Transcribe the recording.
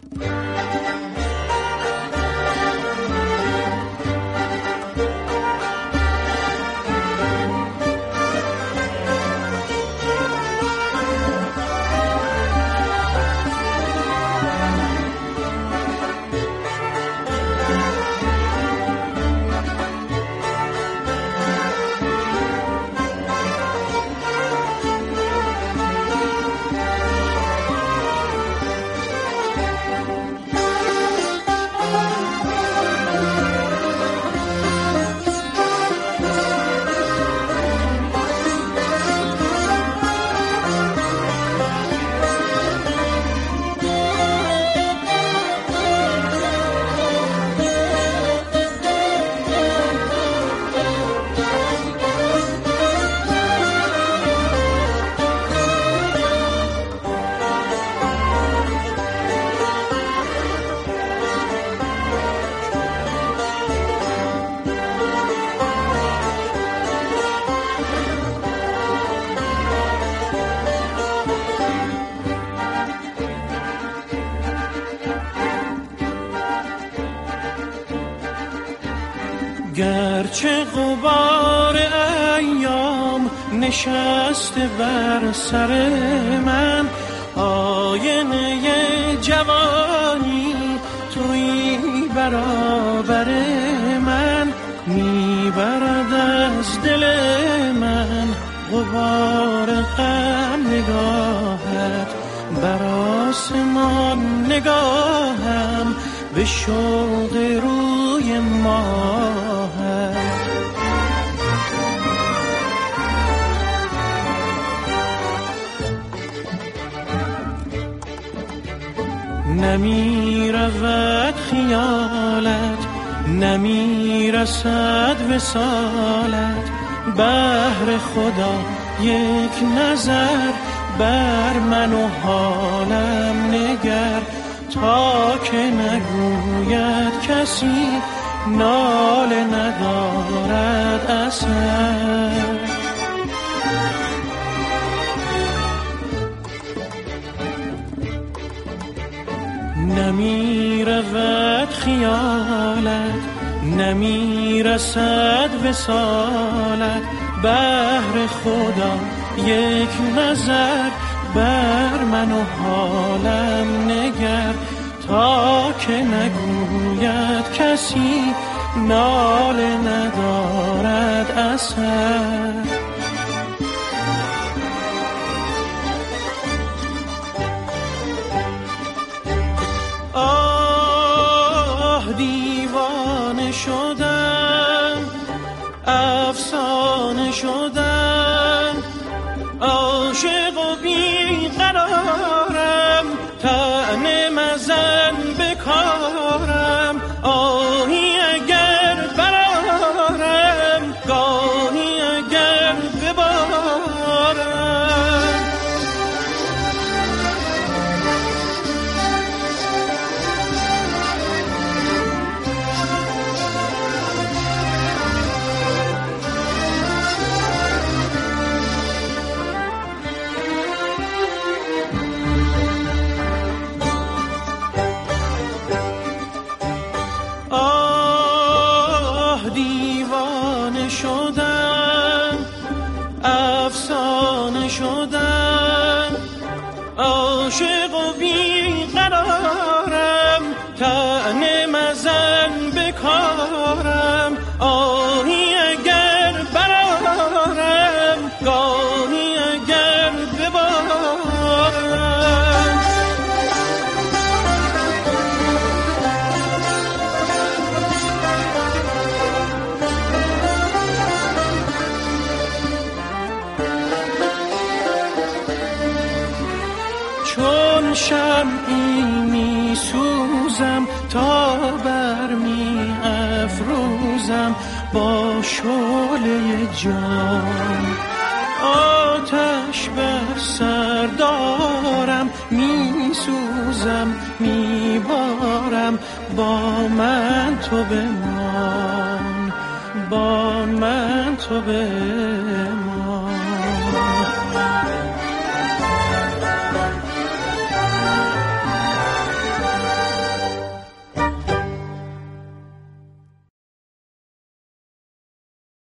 گرچه غبار ایام نشسته بر سر من، آینه جوانی تویی برابر من، میبرد از دل من غبار غم نگاهت، بر آسمان نگاهم به شوق روی ماهت. نمی رود خیالت، نمی رسد وصالت، بهر خدا یک نظر بر من و حالم نگر، تا که نگوید کسی ناله ندارد اثر. نمی رود خیالت، نمی رسد وصالت، بهر خدا یک نظر بر من و حالم نگر، تا که نگوید کسی ناله ندارد اثر. دیوانه شدم، افسانه شدم، عاشق و بیقرارم، طعنه مزن بکارم، آهی اگر برارم، گاهی اگر ببارم. شدم، افسانه شدم، عاشق و بیقرارم، طعنه مزن بکارم، آهی اگر برارم، گاهی اگر ببارم. چون شمعی می سوزم تا بر می افروزم با شعله جان، آتش بر سر دارم، می سوزم می بارم، با من تو بمان، با من تو بمان.